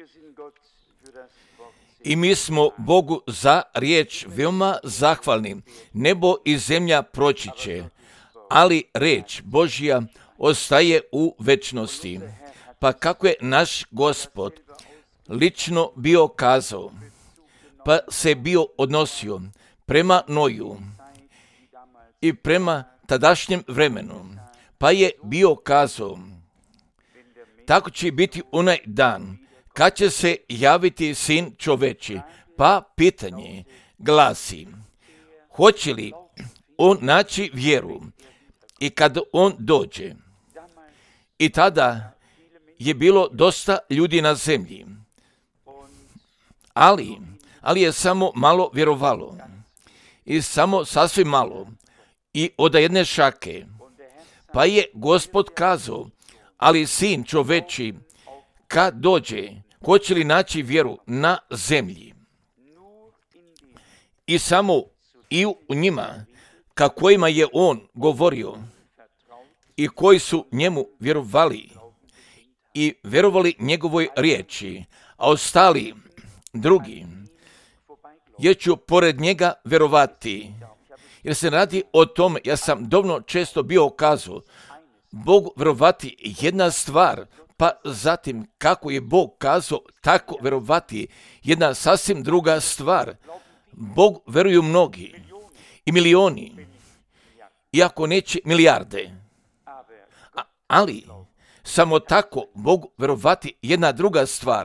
I mi smo Bogu za riječ veoma zahvalni. Nebo i zemlja proći će, ali riječ Božja ostaje u večnosti. Pa kako je naš Gospod lično bio kazao, pa se bio odnosio prema Noju i prema tadašnjem vremenu, pa je bio kazao, tako će biti onaj dan kad će se javiti Sin čoveči. Pa pitanje glasi, hoće li on naći vjeru i kad on dođe? I tada je bilo dosta ljudi na zemlji, ali je samo malo vjerovalo i samo sasvim malo i od jedne šake. Pa je Gospod kazao, ali Sin čoveči kad dođe, hoće li naći vjeru na zemlji? I samo i u njima, ka kojima je on govorio i koji su njemu vjerovali i vjerovali njegovoj riječi, a ostali drugi, jer ću pored njega vjerovati. Jer se radi o tome, ja sam dovoljno često bio kazao, Bogu vjerovati jedna stvar, pa zatim kako je Bog kazao, tako vjerovati jedna sasvim druga stvar. Bog vjeruju mnogi i milioni, iako neće milijarde, ali samo tako Bogu vjerovati jedna druga stvar.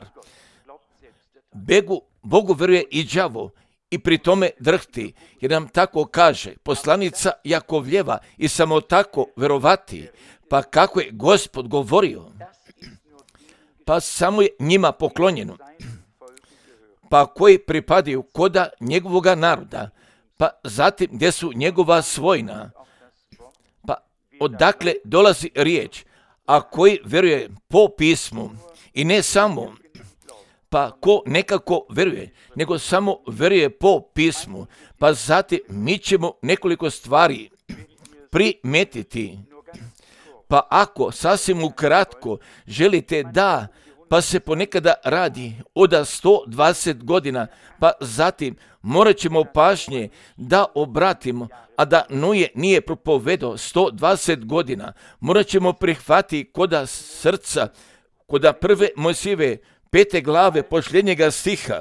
Bogu vjeruje i đavo i pri tome drhti, jer nam tako kaže poslanica Jakovljeva, i samo tako vjerovati. Pa kako je Gospod govorio, pa samo je njima poklonjeno, pa koji pripadaju koda njegovoga naroda, pa zatim gdje su njegova svojina, pa odakle dolazi riječ, a koji vjeruje po pismu i ne samo, pa ko nekako vjeruje, nego samo vjeruje po pismu. Pa zatim mi ćemo nekoliko stvari primetiti. Pa ako sasvim ukratko želite da, pa se ponekada radi od 120 godina, pa zatim morat ćemo pažnje da obratimo, a da Noje nije propovedao 120 godina, morat ćemo prihvatiti koda srca, koda prve Mojsijeve 5. glave posljednjega stiha.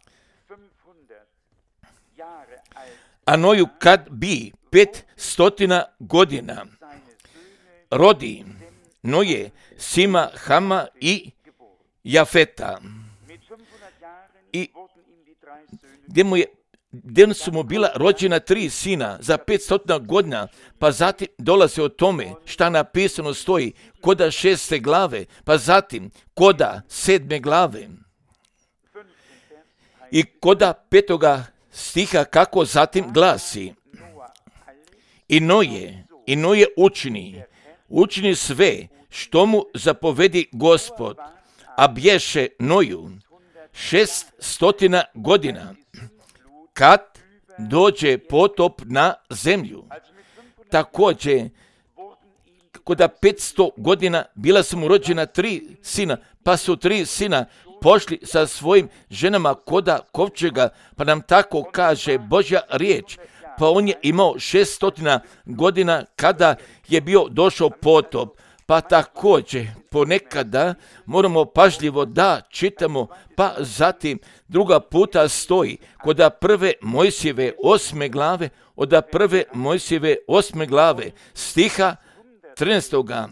A Noju kad bi 500 godina rodi Noje, Sima, Hama i Jafeta. I gdje su mu bila rođena 3 sina za 500 godina, pa zatim dolaze o tome šta napisano stoji koda 6. glave, pa zatim koda 7. glave i koda 5. stiha kako zatim glasi. I Noje učini sve što mu zapovedi Gospod, a bješe Noju 600 godina kad dođe potop na zemlju. Također, koda 500 godina bila su mu rođena 3 sina, pa su 3 sina pošli sa svojim ženama koda kovčega, pa nam tako kaže Božja riječ. Pa on je imao 600 godina kada je bio došao potop. Pa također ponekada moramo pažljivo da čitamo, pa zatim druga puta stoji koda prve Mojsijeve 8. glave, od prve Mojsijeve 8. glave stiha 13.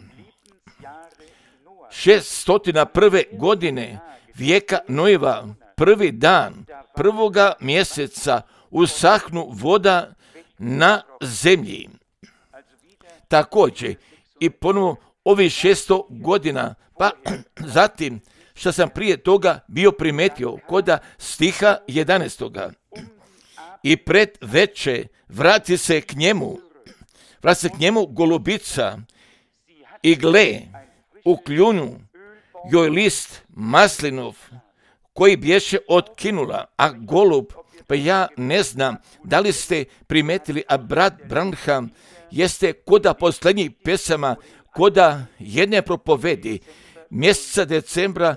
601. godine vijeka Nojeva, prvi dan prvoga mjeseca usahnu voda na zemlji. Također i ponovo ovih 600 godina, pa zatim što sam prije toga bio primetio koda stiha 11. I pred veče vrati se k njemu golubica i gle, u kljunu joj list maslinov koji bješe otkinula, a golub, pa ja ne znam da li ste primetili, a brat Branham jeste koda posljednjih pjesama, koda jedne propovedi mjeseca decembra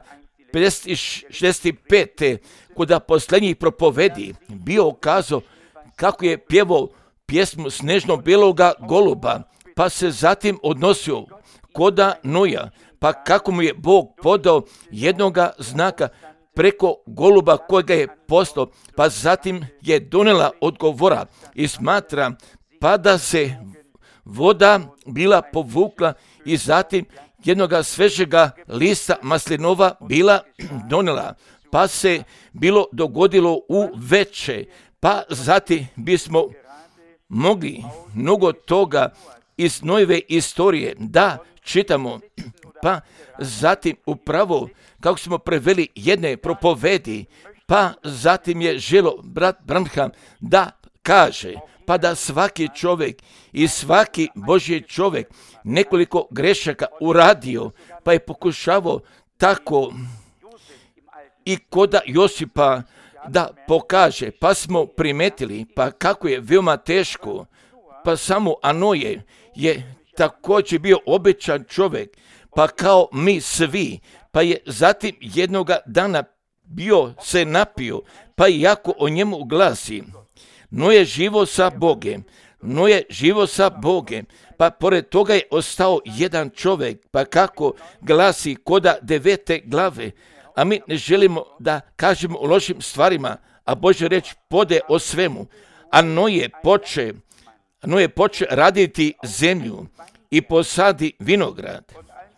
50 i 65. Kuda posljednjih propovedi bio kazao kako je pjevao pjesmu Snežno bijeloga goluba, pa se zatim odnosio koda Noja, pa kako mu je Bog podao jednoga znaka preko goluba kojega je poslao, pa zatim je donijela odgovora i smatra pa da se voda bila povukla i zatim jednoga svežega lista maslinova bila donijela, pa se bilo dogodilo u veče, pa zatim bismo mogli mnogo toga iz Nojeve istorije da čitamo, pa zatim upravo kako smo preveli jedne propovedi, pa zatim je želo brat Branham da kaže, pa da svaki čovjek i svaki Božji čovjek nekoliko grešaka uradio, pa je pokušavao tako i koda Josipa da pokaže, pa smo primetili, pa kako je veoma teško, pa samo Anoje je također bio obećan čovjek, pa kao mi svi, pa je zatim jednoga dana bio se napio, pa iako o njemu glasi, Noje živo sa Bogem, Noje živo sa Bogem, pa pored toga je ostao jedan čovjek, pa kako glasi koda 9. glave, a mi ne želimo da kažemo o lošim stvarima, a Božja reč pode o svemu, a Noje poče raditi zemlju i posadi vinograd.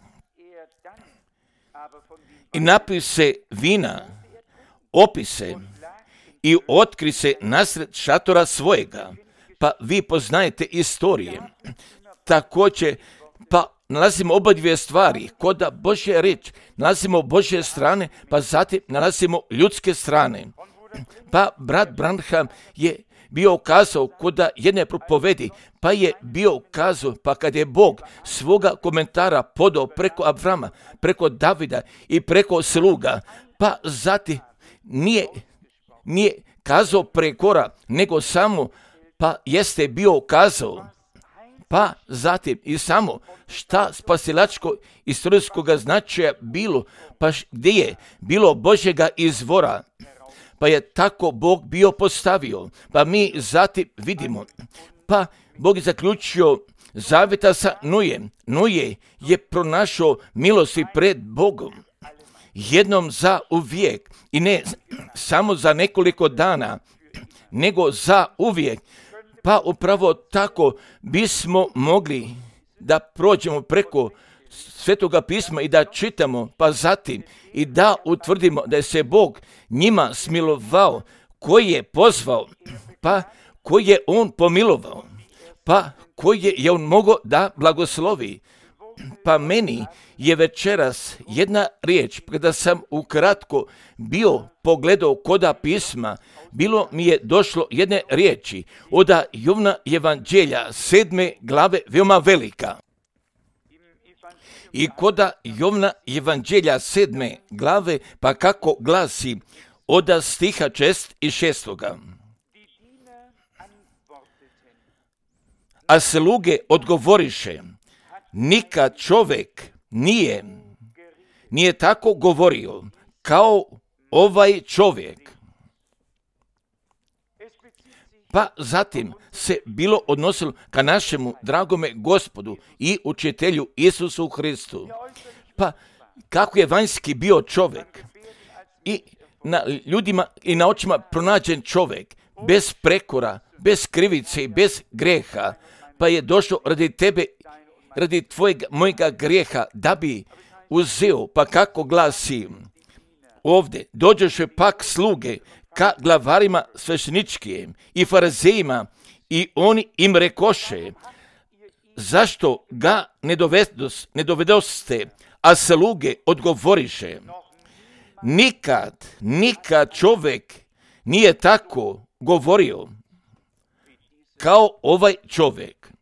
I napije se vina, opise i otkri se nasred šatora svojega. Pa vi poznajete istorije. Također, pa nalazimo oba dvije stvari. Koda Božja reč nalazimo Božje strane, pa zatim nalazimo ljudske strane. Pa brat Branham je bio kazao koda jedne propovedi, pa je bio kazao, pa kad je Bog svoga komentara podao preko Avrama, preko Davida i preko sluga, pa zatim nije kazao prekora, nego samo, pa jeste bio kazao, pa zatim i samo šta spasilačko istorijskoga značaja bilo, pa gdje je bilo Božjega izvora, pa je tako Bog bio postavio, pa mi zatim vidimo, pa Bog je zaključio zavjeta sa Nojem. Noje je pronašao milosti pred Bogom, jednom za uvijek i ne samo za nekoliko dana, nego za uvijek. Pa upravo tako bismo mogli da prođemo preko Svetoga pisma i da čitamo, pa zatim i da utvrdimo da je se Bog njima smilovao, koji je pozvao, pa koji je on pomilovao, pa koji je on mogao da blagoslovi. Pa meni je večeras jedna riječ, kada sam ukratko bio pogledao koda pisma, bilo mi je došlo jedne riječi od Jovna evanđelja 7. glave veoma velika. I koda Jovna evanđelja 7. glave, pa kako glasi od stiha 6 i 6. A sluge odgovoriše, nikad čovjek nije tako govorio kao ovaj čovjek. Pa zatim se bilo odnosilo ka našemu dragome Gospodu i učitelju Isusu Hristu. Pa kako je vanjski bio čovjek i na ljudima i na očima pronađen čovjek, bez prekora, bez krivice i bez greha, pa je došao radi tebe, radi mojega grijeha, da bi uzeo, pa kako glasi ovdje, dođeše pak sluge ka glavarima svešteničkim i farizejima i oni im rekoše, zašto ga ne dovedoste, a sluge odgovoriše, nikad čovjek nije tako govorio kao ovaj čovjek.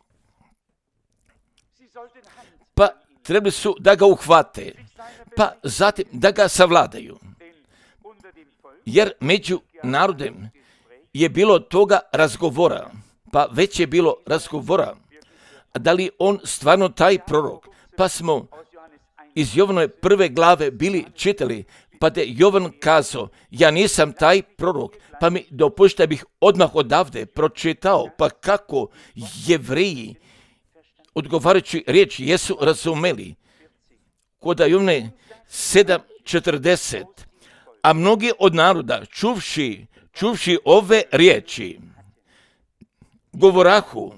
Pa trebali su da ga uhvate, pa zatim da ga savladaju. Jer među narodem je bilo toga razgovora, pa već je bilo razgovora, da li on stvarno taj prorok, pa smo iz Jovanove 1. glave bili čitali, pa da je Jovan kazao, ja nisam taj prorok, pa mi dopušta bih odmah odavde pročitao, pa kako Jevreji odgovarajući riječ jesu razumeli. Kod Jovane 7:40, a mnogi od naroda čuvši ove riječi, govorahu,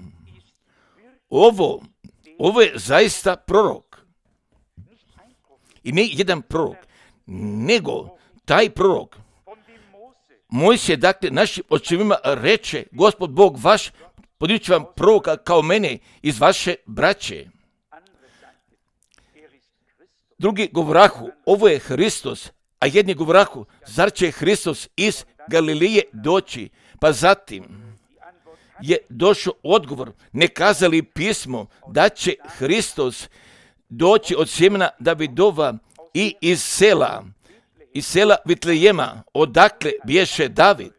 ovo je zaista prorok. I ne jedan prorok, nego taj prorok. Mojsije, dakle, našim očevima reče, Gospod Bog vaš, podići vam proroka kao mene iz vaše braće. Drugi govorahu, ovo je Hristos, a jedni govorahu, zar će Hristos iz Galilije doći? Pa zatim je došao odgovor, ne kazali pismo da će Hristos doći od sjemena Davidova i iz sela Vitlejema, odakle bješe David.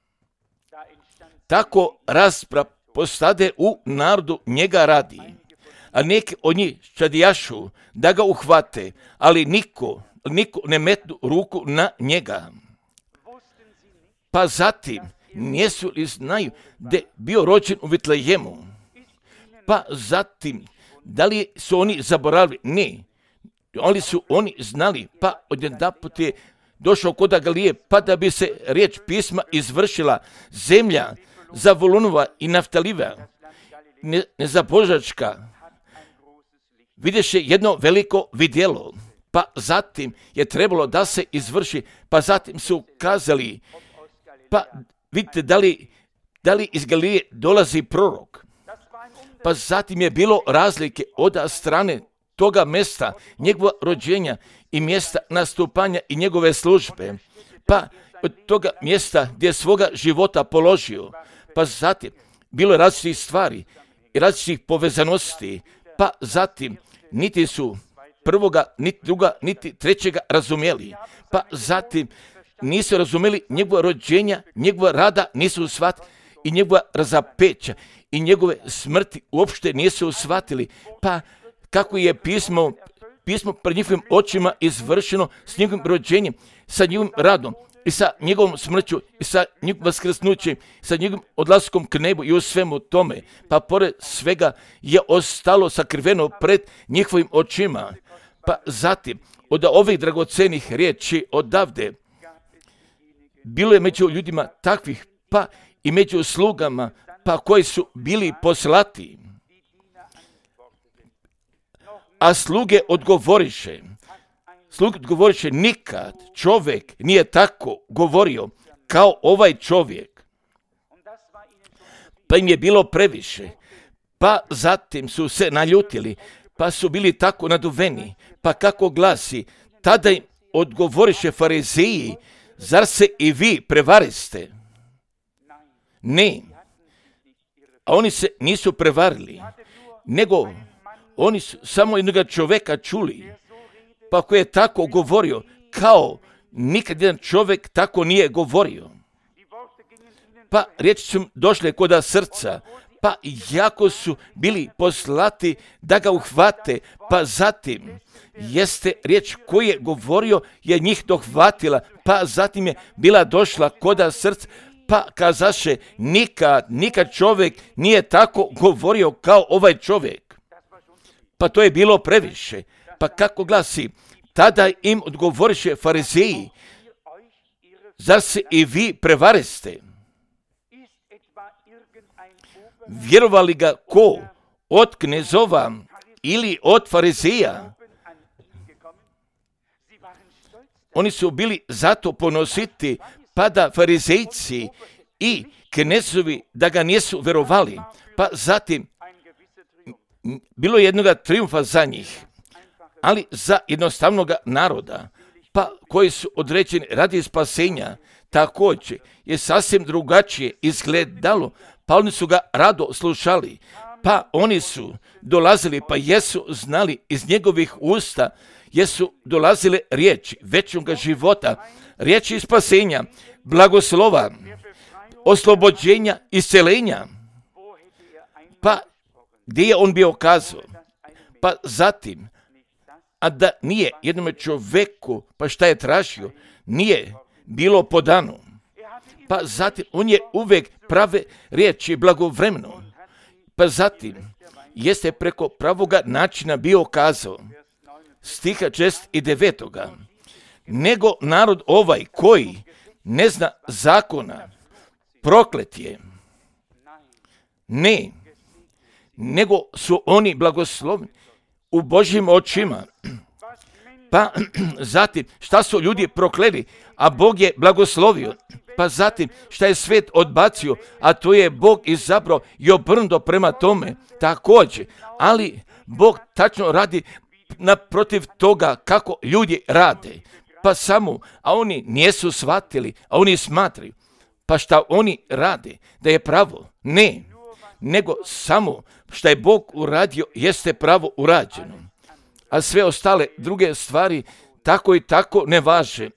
Tako rasprava postade u narodu njega radi, a neki od njih čadijašu da ga uhvate, ali niko ne metnu ruku na njega. Pa zatim, nijesu li znaju da je bio rođen u Vitlejemu? Pa zatim, da li su oni zaboravili? Ne. Ali su oni znali, pa odjedanput je došao kod Galilije, pa da bi se riječ pisma izvršila, zemlja Zavulunova i Naftaliva, nezabožačka, vidješe jedno veliko vidjelo, pa zatim je trebalo da se izvrši, pa zatim su kazali, pa vidite da li iz Galilije dolazi prorok. Pa zatim je bilo razlike od strane toga mjesta, njegova rođenja i mjesta nastupanja i njegove službe, pa od toga mjesta gdje je svoga života položio, pa zatim bilo je različitih stvari i različitih povezanosti, pa zatim niti su prvoga, niti druga, niti trećega razumjeli, pa zatim nisu razumjeli njegova rođenja, njegova rada nisu shvatili i njegova razapeća i njegove smrti uopšte nisu shvatili, pa kako je pismo pred njihovim očima izvršeno s njegovim rođenjem, sa njegovim radom i sa njegovom smrću i sa njegovim vaskrsnućem, sa njegovim odlaskom k nebu i u svemu tome, pa pored svega je ostalo sakriveno pred njihovim očima. Pa zatim, od ovih dragocenih riječi odavde, bilo je među ljudima takvih, pa i među slugama, pa koji su bili poslati. A sluge odgovoriše, nikad čovjek nije tako govorio kao ovaj čovjek. Pa im je bilo previše, pa zatim su se naljutili, pa su bili tako naduveni, pa kako glasi, tada im odgovoriše farizeji, zar se i vi prevariste? Ne, a oni se nisu prevarili, nego oni su samo jednog čovjeka čuli, pa koji je tako govorio, kao nikad jedan čovjek tako nije govorio. Pa riječi su došle kod srca, pa jako su bili poslati da ga uhvate, pa zatim jeste riječ koju je govorio je njih dohvatila, pa zatim je bila došla kod srca, pa kazaše nikad čovjek nije tako govorio kao ovaj čovjek. Pa to je bilo previše. Pa kako glasi, tada im odgovoriše farizeji, zar se i vi prevariste? Vjerovali ga ko? Od knezova ili od farizeja? Oni su bili zato ponositi, pa da farizejci i knezovi da ga nisu verovali. Pa zatim bilo je jednoga triumfa za njih, ali za jednostavnog naroda, pa koji su određeni radi spasenja, također je sasvim drugačije izgledalo, pa oni su ga rado slušali, pa oni su dolazili, pa jesu znali iz njegovih usta, jesu dolazile riječi večnog života, riječi spasenja, blagoslova, oslobođenja, isceljenja. Pa gdje je on bio kazao? Pa zatim, a da nije jednome čovjeku, pa šta je tražio, nije bilo podano. Pa zatim, on je uvijek prave riječi blagovremeno. Pa zatim, jeste preko pravoga načina bio kazao, stiha 9. Nego narod ovaj koji ne zna zakona, proklet je. Ne, nego su oni blagoslovni u Božjim očima. Pa zatim, šta su ljudi prokleli, a Bog je blagoslovio. Pa zatim, šta je svet odbacio, a to je Bog izabrao i obrnuto prema tome također. Ali Bog tačno radi naprotiv toga kako ljudi rade. Pa samo, a oni nisu shvatili, a oni smatraju. Pa šta oni rade, da je pravo? Ne, nego samo šta je Bog uradio, jeste pravo urađeno. A sve ostale druge stvari tako i tako ne važe.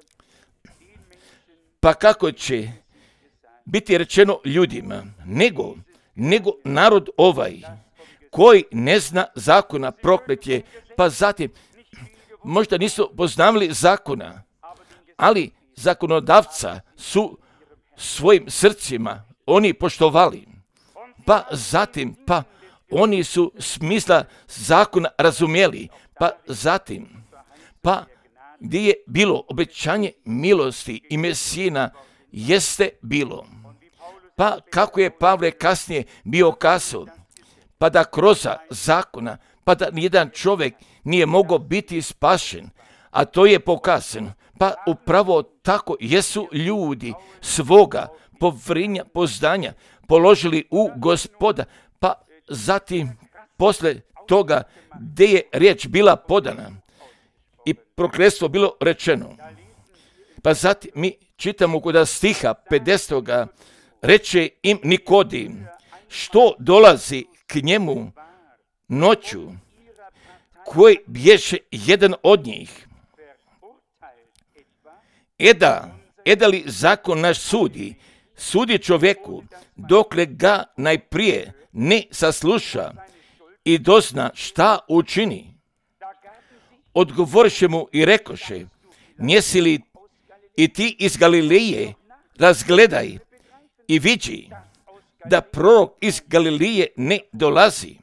Pa kako će biti rečeno ljudima, nego narod ovaj koji ne zna zakona, proklet je. Pa zatim, možda nisu poznavali zakona, ali zakonodavca su svojim srcima oni poštovali. Pa zatim, pa oni su smisla zakona razumjeli. Pa zatim, pa gdje je bilo obećanje milosti i Mesijina, jeste bilo. Pa kako je Pavle kasnije bio kazao, pa da kroz zakona, pa da nijedan čovjek nije mogao biti spašen, a to je pokazano. Pa upravo tako jesu ljudi svoga povjerenja, poznanja položili u Gospoda. Pa zatim, posle toga, gdje je riječ bila podana i prokletstvo bilo rečeno. Pa zatim mi čitamo kod stiha 50. reče im Nikodim, što dolazi k njemu noću, koji bješe jedan od njih. Eda li zakon naš sudi čovjeku, dokle ga najprije ne sasluša i dozna šta učini. Odgovoriše mu i rekoše, njesi li i ti iz Galileje, razgledaj i vidi da prorok iz Galileje ne dolazi.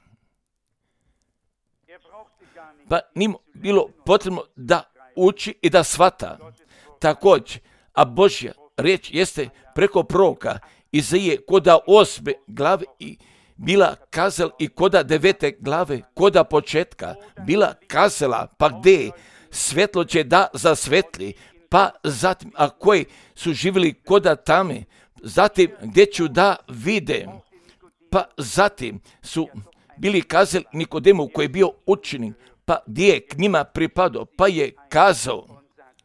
Pa njim bilo potrebno da uči i da shvata. Također, a Božja riječ jeste preko proroka Izaije koda 8. glave i bila kazala i koda 9. glave, koda početka, bila kazala, pa gdje svetlo će da zasvetli, pa zatim, a koji su živjeli koda tame, zatim gdje ću da vide, pa zatim su bili kazali Nikodemu koji je bio učenik, pa gdje je k njima pripadao, pa je kazao,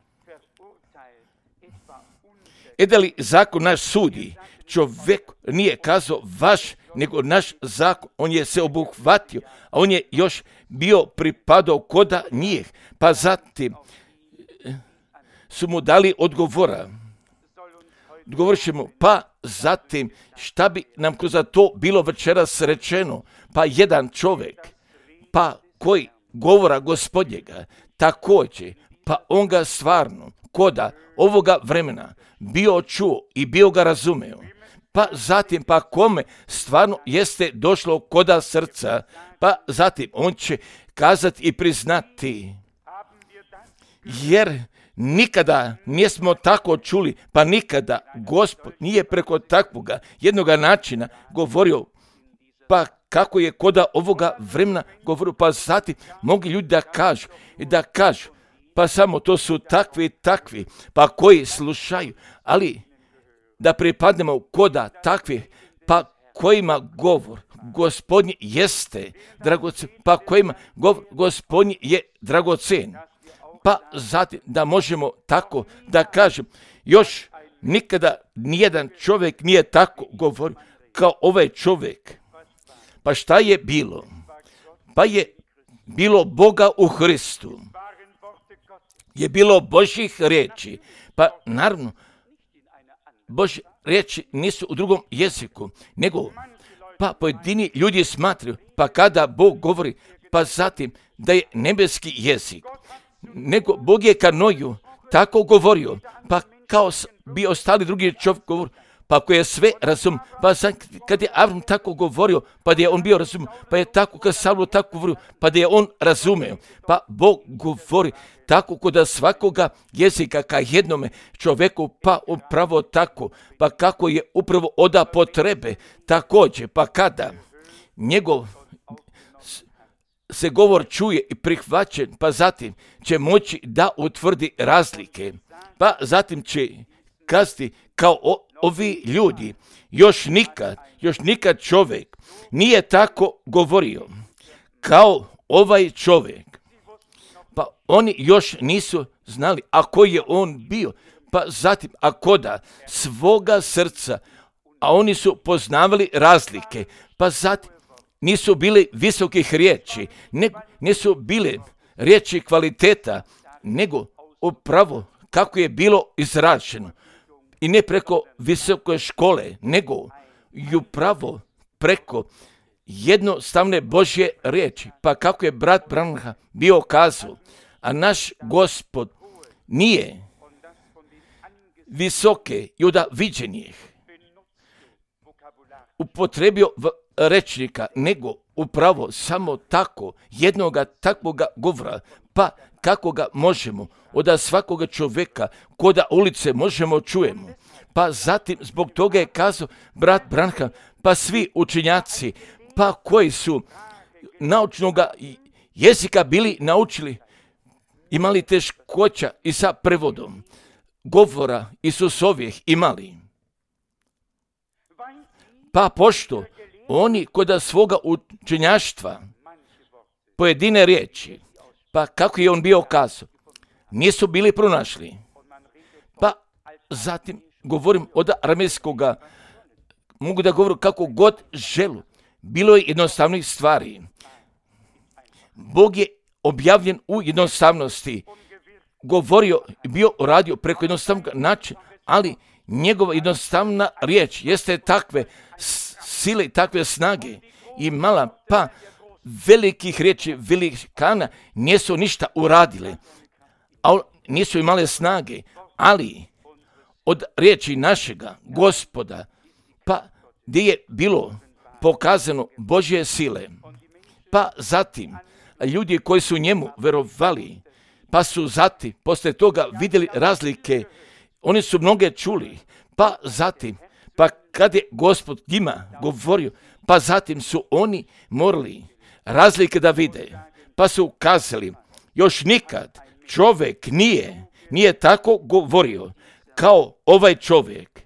da li zakon naš sudi, čovjek nije kazao vaš, nego naš zakon, on je se obuhvatio, a on je još bio pripadao koda njih, pa zatim su mu dali odgovora. Odgovorit ćemo, pa zatim šta bi nam kroz to bilo večeras rečeno, pa jedan čovjek, pa koji govora Gospodnjega, također, pa on ga stvarno koda ovoga vremena bio čuo i bio ga razumeo. Pa zatim, pa kome stvarno jeste došlo koda srca, pa zatim on će kazati i priznati, jer nikada nismo tako čuli, pa nikada Gospod nije preko takvoga jednoga načina govorio, pa kako je koda ovoga vremena govorio, pa zatim mogu ljudi da kažu, pa samo to su takvi, pa koji slušaju, ali da pripadnemo koda takvi, pa kojima govor Gospodnji jeste dragocen, pa kojima govor Gospodnji je dragocen. Pa zatim da možemo tako da kažem, još nikada nijedan čovjek nije tako govorio kao ovaj čovjek. Pa šta je bilo? Pa je bilo Boga u Hristu. Je bilo Božjih riječi. Pa naravno, Božje riječi nisu u drugom jeziku, nego pa pojedini ljudi smatraju, pa kada Bog govori, pa zatim da je nebeski jezik, nego Bog je ka Noju tako govorio, pa kao bi ostali drugi čovjek govor, pa ako je sve razum, pa kad je Avram tako govorio, pa da je on bio razum, pa je tako kad Saul tako govorio, pa da je on razumeo, pa Bog govori tako kod svakoga jezika ka jednome čovjeku, pa upravo tako, pa kako je upravo oda potrebe, također, pa kada njegov se govor čuje i prihvaćen, pa zatim će moći da utvrdi razlike, pa zatim će kazati kao ovi ljudi, još nikad čovjek nije tako govorio kao ovaj čovjek. Pa oni još nisu znali, a koji je on bio, pa zatim ako da svoga srca, a oni su poznavali razlike, pa zatim nisu bili visokih riječi, nisu bile riječi kvaliteta, nego upravo kako je bilo izraženo. I ne preko visoke škole, nego i upravo preko jednostavne Božje riječi. Pa kako je brat Branham bio kazao, a naš Gospod nije visoke i od viđenih upotrebio rečnika, nego upravo samo tako, jednoga takvoga govora, pa kako ga možemo od svakoga čovjeka koda ulice možemo čujemo. Pa zatim zbog toga je kazao brat Branham, pa svi učenjaci, pa koji su naučnog jezika bili naučili, imali teškoća i sa prevodom govora Isusovih imali. Pa pošto oni kod svoga učenjaštva pojedine riječi, pa kako je on bio kazao, nisu bili pronašli. Pa zatim govorim od aramejskoga, mogu da govorim kako god želu. Bilo je jednostavnih stvari. Bog je objavljen u jednostavnosti, govorio, bio radio preko jednostavnog načina, ali njegova jednostavna riječ jeste takve sile i takve snage i mala, pa velikih riječi, velikana nisu ništa uradile, a nisu imale snage, ali od riječi našega Gospoda, pa gdje je bilo pokazano Božje sile, pa zatim ljudi koji su njemu verovali, pa su zatim poslije toga vidjeli razlike, oni su mnoge čuli, pa zatim, pa kad je Gospod njima govorio, pa zatim su oni morali razlike da vide, pa su kazali, još nikad čovjek nije tako govorio kao ovaj čovjek.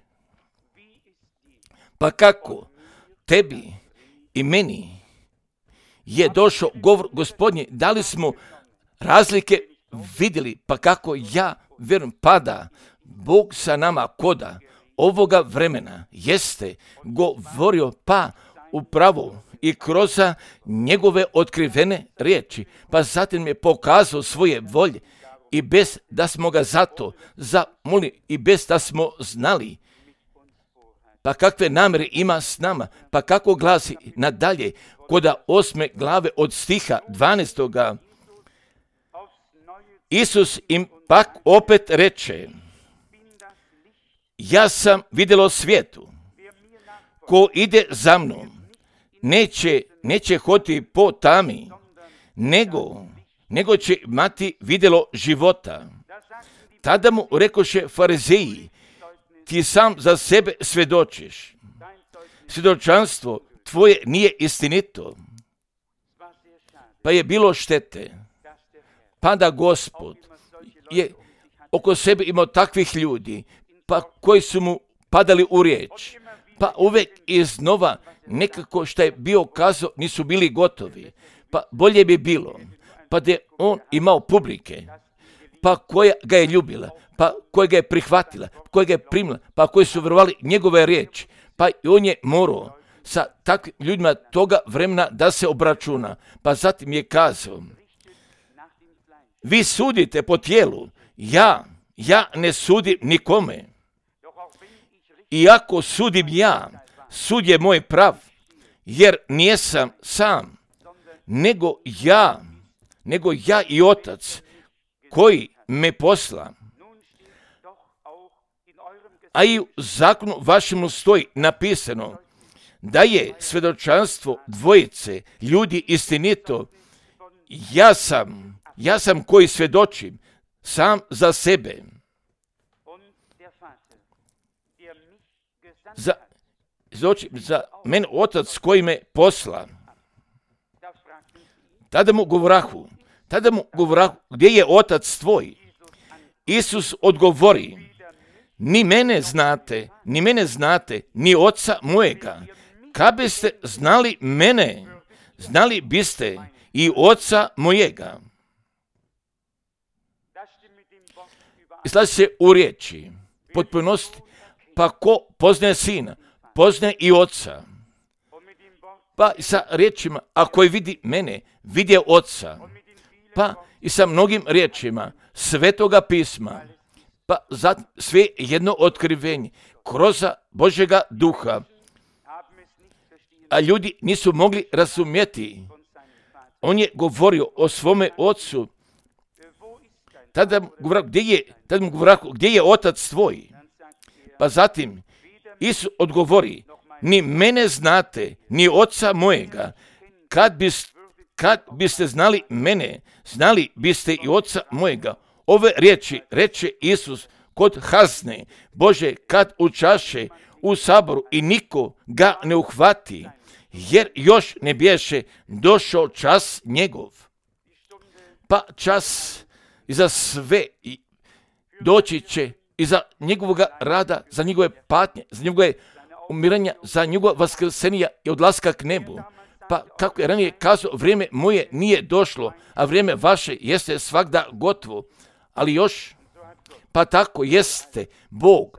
Pa kako tebi i meni je došao govor Gospodnji, da li smo razlike vidjeli, pa kako ja vjerujem pada Bog sa nama koda ovoga vremena jeste govorio, pa upravo i kroz njegove otkrivene riječi, pa zatim je pokazao svoje volje i bez da smo ga zato zamolili i bez da smo znali, pa kakve namjere ima s nama, pa kako glasi nadalje kod 8. glave od stiha 12. Isus im pak opet reče, ja sam vidjelo svijetu, ko ide za mnom, neće hoditi po tami, nego će imati vidjelo života. Tada mu rekoše farizeji, ti sam za sebe svjedočiš. Svjedočanstvo tvoje nije istinito. Pa je bilo štete. Pa da Gospod je oko sebe imao takvih ljudi, pa koji su mu padali u riječ. Pa uvijek iznova nekako što je bio kazao nisu bili gotovi. Pa bolje bi bilo, pa da je on imao publike, pa koja ga je ljubila, pa koja ga je prihvatila, koja ga je primila, pa koji su vjerovali njegove riječi, pa i on je morao sa takvim ljudima toga vremena da se obračuna. Pa zatim je kazao, vi sudite po tijelu, ja ne sudim nikome. Iako sudim ja, sud je moj prav, jer nijesam sam, nego ja nego ja i Otac koji me posla. A i u zakonu vašemu stoji napisano da je svjedočanstvo dvojice ljudi istinito. Ja sam koji svjedočim sam za sebe. Za mene Otac koji me posla. Tada mu govorahu, gdje je Otac tvoj? Isus odgovori, ni mene znate, ni Oca mojega. Kad biste znali mene, znali biste i Oca mojega. I slaži se u riječi, potpunosti, pa ko poznaje Sina, poznaje i Oca. Pa i sa riječima, ako vidi mene, vidi Oca. Pa i sa mnogim riječima Svetoga pisma, pa zatim sve jedno otkrivenje kroz Božjega duha. A ljudi nisu mogli razumjeti. On je govorio o svome Ocu. Tada mu govorio, gdje je Otac tvoj? Pa zatim Isus odgovori, ni mene znate, ni Oca mojega. Kad biste znali mene, znali biste i Oca mojega. Ove riječi reče Isus kod kazne Bože kad učaše u saboru i niko ga ne uhvati, jer još ne biješe došao čas njegov. Pa čas iza sve doći će iza njegovog rada, za njegove patnje, za njegove umiranja, za njegova vaskrsenja i odlaska k nebu. Pa kako je ranije kazao, vrijeme moje nije došlo, a vrijeme vaše jeste svagda gotovo. Ali još, pa tako jeste Bog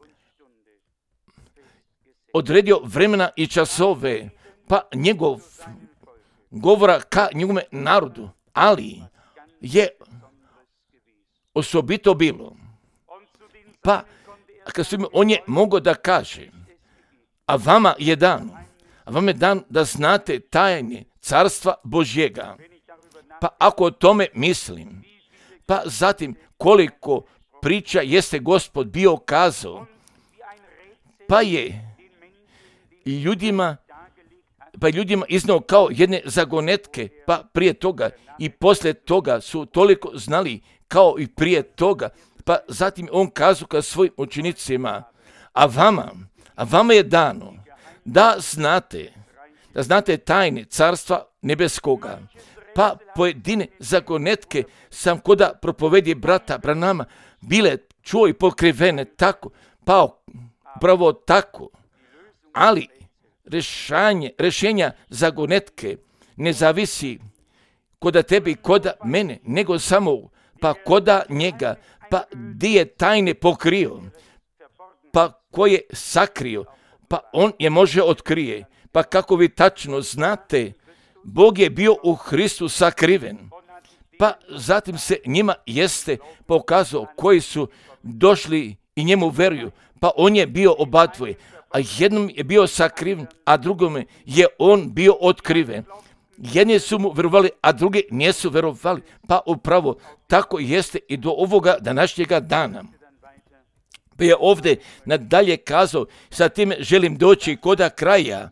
odredio vremena i časove, pa njegov govora ka njegovome narodu, ali je osobito bilo. Pa, on je mogao da kaže, a vama je dan da znate tajne carstva Božjega. Pa ako o tome mislim, pa zatim koliko priča jeste Gospod bio kazao, pa je ljudima iznao kao jedne zagonetke, pa prije toga i poslije toga su toliko znali kao i prije toga, pa zatim on kazao ka svojim učenicima, a vama je dano da znate tajne carstva nebeskoga. Pa pojedine zagonetke sam koda propovedi brata Branama bile čuo i pokrivene tako, pa upravo tako. Ali rješenja zagonetke ne zavisi koda tebi i koda mene, nego samo pa koda njega, pa di je tajne pokrio, pa ko je sakrio, pa on je može otkrije. Pa kako vi tačno znate, Bog je bio u Hristu sakriven, pa zatim se njima jeste pokazao koji su došli i njemu veruju, pa on je bio obadvoje, a jednom je bio sakriven, a drugome je on bio otkriven. Jedni su mu verovali, a drugi nisu verovali, pa upravo tako jeste i do ovoga današnjega dana. Pa je ovdje nadalje kazao, sa tim želim doći koda kraja,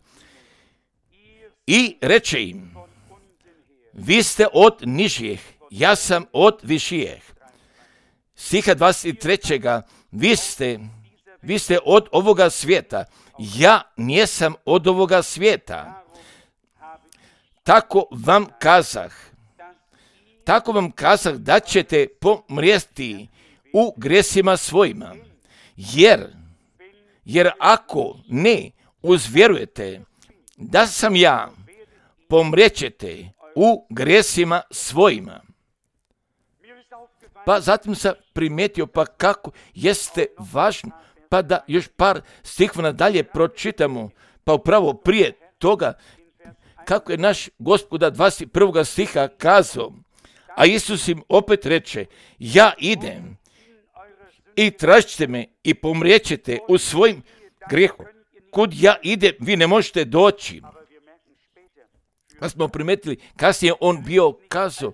i reče im, vi ste od nižijih, ja sam od višijih. Stiha 23. Vi ste od ovoga svijeta, ja nisam od ovoga svijeta. Tako vam kazah da ćete pomrijeti u gresima svojima. Jer ako ne uzvjerujete da sam ja, pomrijećete u gresima svojima. Pa zatim sam primijetio pa kako jeste važno, pa da još par stihova nadalje pročitamo, pa upravo prije toga kako je naš Gospod 21. stiha kazao, a Isus im opet reče, ja idem i tražite me i pomrijećete u svojim grehom. Kud ja idem, vi ne možete doći. Pa smo primetili, kasnije on bio kazao,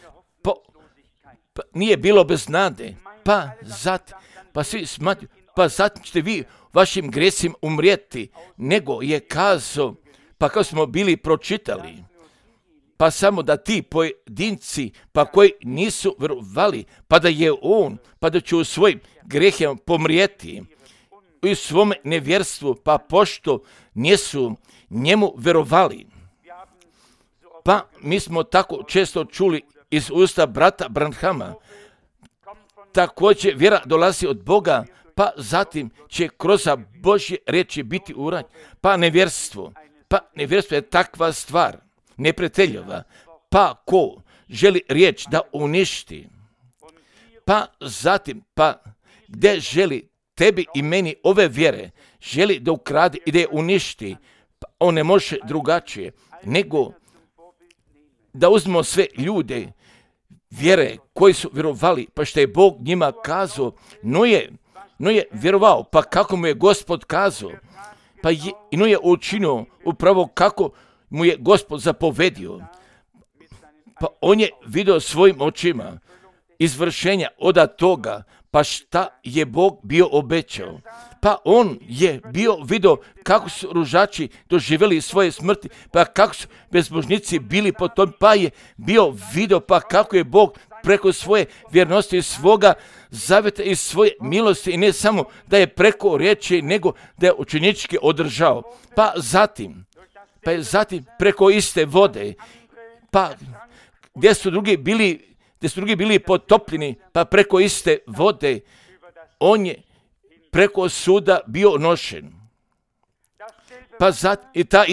pa nije bilo bez nade, pa svi smatruju, pa zatim ćete vi vašim gresima umrijeti, nego je kazao, pa kao smo bili pročitali, pa samo da ti pojedinci, pa koji nisu vjerovali, pa da je on, pa da će u svojim grehima pomrijeti, u svome nevjerstvu, pa pošto nisu njemu vjerovali. Pa mi smo tako često čuli iz usta brata Branhama, također vjera dolazi od Boga, pa zatim će kroz Božje riječi biti urađeno. Pa nevjerstvo je takva stvar, neprijateljova, pa ko želi riječ da uništi, pa zatim, pa gdje želi tebi i meni ove vjere, želi da ukrade i da je uništi, pa on ne može drugačije, nego da uzmemo sve ljude vjere koji su vjerovali, pa što je Bog njima kazao, no je vjerovao, pa kako mu je Gospod kazao, pa je učinio upravo kako mu je Gospod zapovedio, pa on je vidio svojim očima izvršenja od toga, pa šta je Bog bio obećao. Pa on je bio vidio kako su ružači doživjeli svoje smrti, pa kako su bezbožnici bili po tom, pa je bio vidio pa kako je Bog preko svoje vjernosti i svoga zavjeta i svoje milosti, i ne samo da je preko riječi, nego da je učenički održao. Pa je zatim preko iste vode, pa gdje su drugi bili potopljeni, pa preko iste vode on je preko suda bio nošen. Pa zatim i ta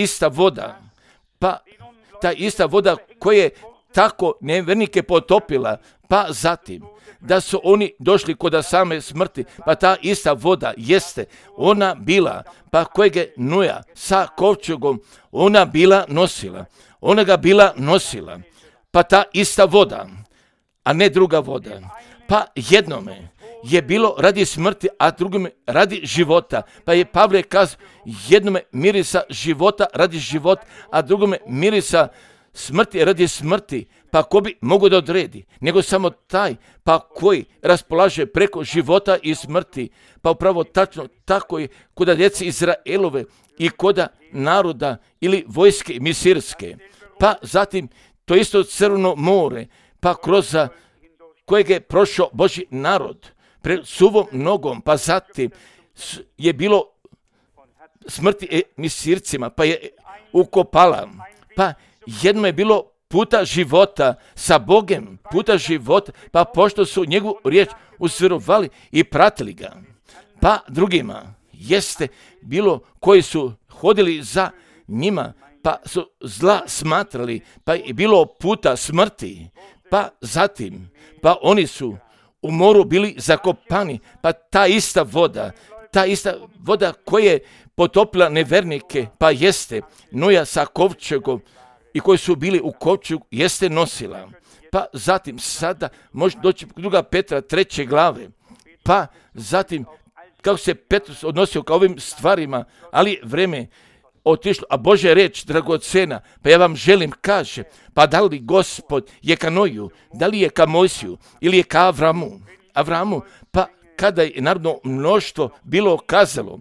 ista voda koja je tako nevjernike potopila, pa zatim da su oni došli kod same smrti, pa ta ista voda jeste ona bila, pa kojeg je Noja sa kovčegom ona ga bila nosila, pa ta ista voda, a ne druga voda. Pa jednome je bilo radi smrti, a drugome radi života. Pa je Pavle kazao, jednome mirisa života radi života, a drugome mirisa smrti radi smrti. Pa ko bi mogao da odredi? Nego samo taj, pa koji raspolaže preko života i smrti. Pa upravo tačno tako je kod djece Izraelove i kod naroda ili vojske misirske. Pa zatim to isto Crno more, pa kroz kojeg je prošao Božji narod pred suvom nogom, pa zatim je bilo smrti misircima, pa je ukopala. Pa jedno je bilo puta života sa Bogem, puta života, pa pošto su njegovu riječ usvjerovali i pratili ga. Pa drugima jeste bilo koji su hodili za njima, pa su zla smatrali, pa je bilo puta smrti, pa zatim, pa oni su u moru bili zakopani, pa ta ista voda koja je potopila nevernike, pa jeste Noja sa kovčegom i koji su bili u kovčegu jeste nosila. Pa zatim sada može doći 2. Petra 3. glave, pa zatim kako se Petrus odnosio ka ovim stvarima, ali vreme otišlo, a Božja reč dragocena, pa ja vam želim kaže, pa da li Gospod je ka Noju, da li je ka Mojsiju ili je ka Avramu, pa kada je narodno mnoštvo bilo kazalo,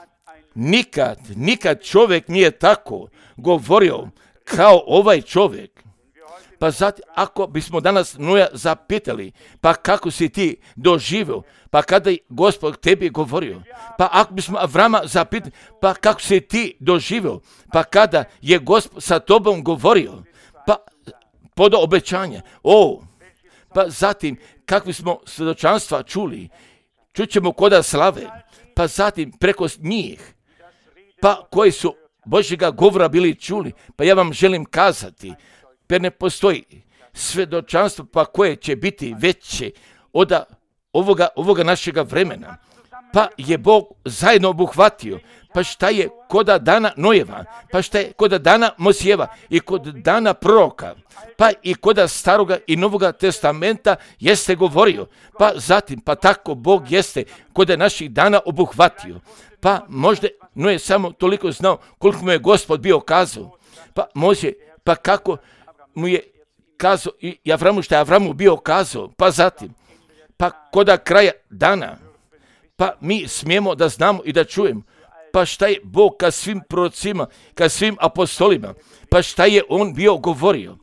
nikad čovjek nije tako govorio kao ovaj čovjek. Pa zatim, ako bismo danas Noja zapitali, pa kako si ti doživio, pa kada je Gospod tebi govorio, pa ako bismo Avrama zapitali, pa kako si ti doživio, pa kada je Gospod sa tobom govorio, pa podao obećanje, pa zatim kakvi smo svjedočanstva čućemo koda slave, pa zatim preko njih, pa koji su Božjega govora bili čuli, pa ja vam želim kazati, jer ne postoji svjedočanstvo pa koje će biti veće od ovoga našega vremena. Pa je Bog zajedno obuhvatio, pa šta je koda dana Nojeva, pa šta je koda dana Mosijeva i kod dana proroka, pa i koda staroga i novoga testamenta jeste govorio, pa zatim, pa tako Bog jeste koda naših dana obuhvatio. Pa možda Noje samo toliko znao koliko mu je Gospod bio kazao. Pa može pa kako mu je kazao i Avramu što je Avramu bio kazao, pa zatim, pa koda kraja dana, pa mi smijemo da znamo i da čujemo, pa šta je Bog ka svim prorocima, ka svim apostolima, pa šta je on bio govorio,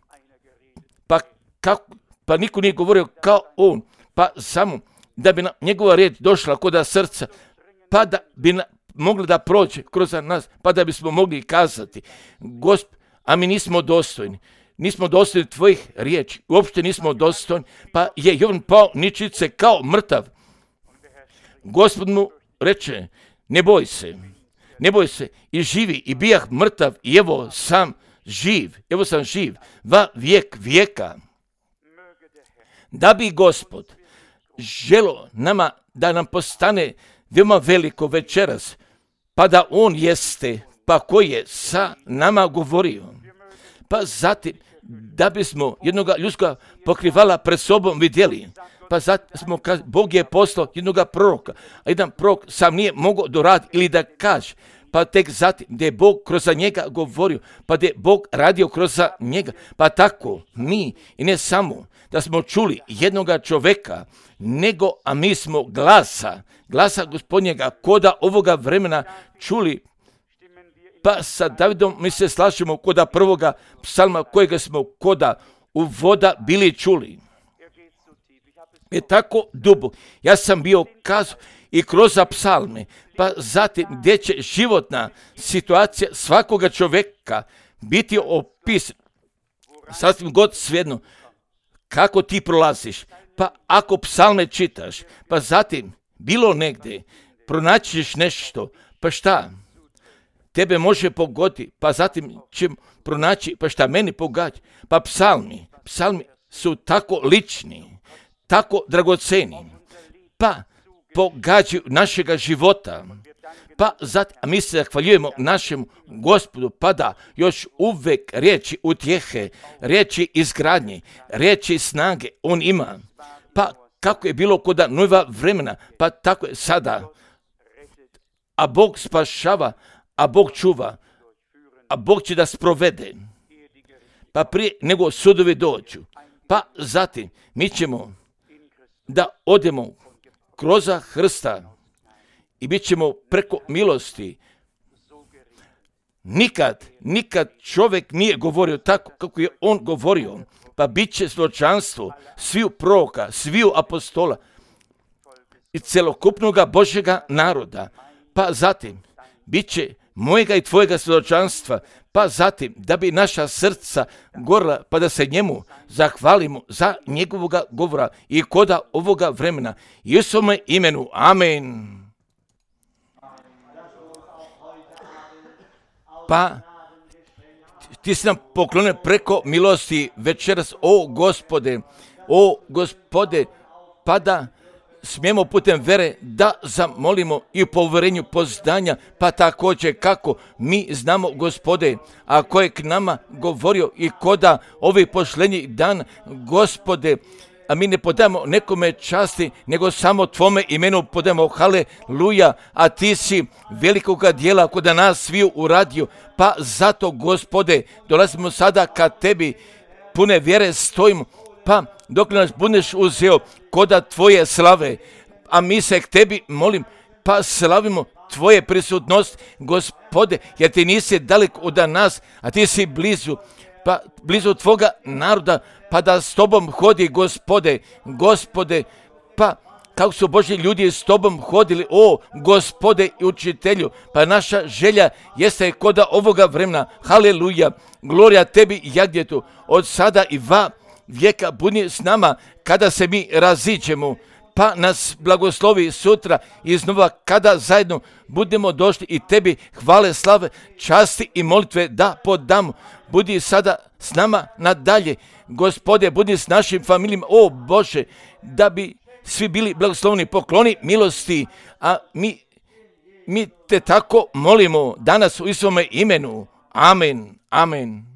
pa niko nije govorio kao on, pa samo da bi njegova riječ došla kod srca, pa da bi mogla da prođe kroz nas, pa da bismo mogli kazati, a mi nismo dostojni tvojih riječi, uopšte nismo dostojni, pa je Jovan pao ničice kao mrtav. Gospod mu reče, ne boj se i živi, i bijah mrtav i evo sam živ, va vijek vijeka. Da bi Gospod želo nama da nam postane veoma veliko večeras, pa da on jeste, pa koji je sa nama govorio, pa zatim da bismo jednoga ljudskoga pokrivala pred sobom vidjeli, pa zatim smo Bog je poslao jednoga proroka, a jedan prorok sam nije mogao doraditi ili da kaže, pa tek zatim gdje je Bog kroz njega govorio, pa gdje je Bog radio kroz njega, pa tako mi i ne samo da smo čuli jednoga čoveka, nego a mi smo glasa Gospodnjega koda ovoga vremena čuli, pa sa Davidom mi se slažemo koda prvoga psalma kojega smo koda uvoda bili čuli. Je tako dubok. Ja sam bio kazao i kroz psalme, pa zatim gdje će životna situacija svakoga čoveka biti opisana. Sasvim god svejedno kako ti prolaziš, pa ako psalme čitaš, pa zatim bilo negdje pronaćiš nešto, pa šta tebe može pogoditi, pa zatim će pronaći, pa šta meni pogađa, pa psalmi su tako lični, tako dragoceni, pa pogađaju našega života, pa zatim, a mi se zahvaljujemo našem Gospodu, pa da još uvek riječi utjehe, riječi izgradnje, riječi snage on ima, pa kako je bilo kod nova vremena, pa tako je sada, a Bog spašava, a Bog čuva, a Bog će da sprovede, pa prije nego sudovi dođu, pa zatim mi ćemo da odemo kroz Hrsta i bit ćemo preko milosti. Nikad čovjek nije govorio tako kako je on govorio, pa bit će svjedočanstvo sviju proroka, sviju apostola i celokupnoga Božjega naroda, pa zatim bit će mojega i tvojega svjedočanstva, pa zatim da bi naša srca gorla, pa da se njemu zahvalimo za njegovoga govora i koda ovoga vremena. Jesome imenu. Amen. Pa ti si nam poklonio preko milosti večeras, o Gospode, pa da smijemo putem vere da zamolimo i u poverenju poznanja, pa također kako mi znamo, Gospode, a ko je k nama govorio i koda ovih pošlenjih dana, Gospode, a mi ne podajemo nekome časti, nego samo tvome imenu podajemo haleluja, a ti si velikoga dijela kod nas sviju uradio, pa zato, Gospode, dolazimo sada ka tebi, pune vjere stojimo, pa dok nas budeš uzeo koda tvoje slave, a mi se k tebi molim, pa slavimo tvoje prisutnost, Gospode, jer ti nisi daleko od nas, a ti si blizu tvoga naroda, pa da s tobom hodi, Gospode, pa kako su Božji ljudi s tobom hodili, o Gospode i učitelju, pa naša želja jeste koda ovoga vremena, haleluja, glorija tebi jagnjetu, od sada i va vijeka budi s nama kada se mi raziđemo, pa nas blagoslovi sutra iznova kada zajedno budemo došli i tebi hvale, slave, časti i molitve da podamo. Budi sada s nama nadalje, Gospode, budi s našim familijama, o Bože, da bi svi bili blagoslovni, pokloni milosti, a mi te tako molimo danas u Isome imenu. Amen, amen.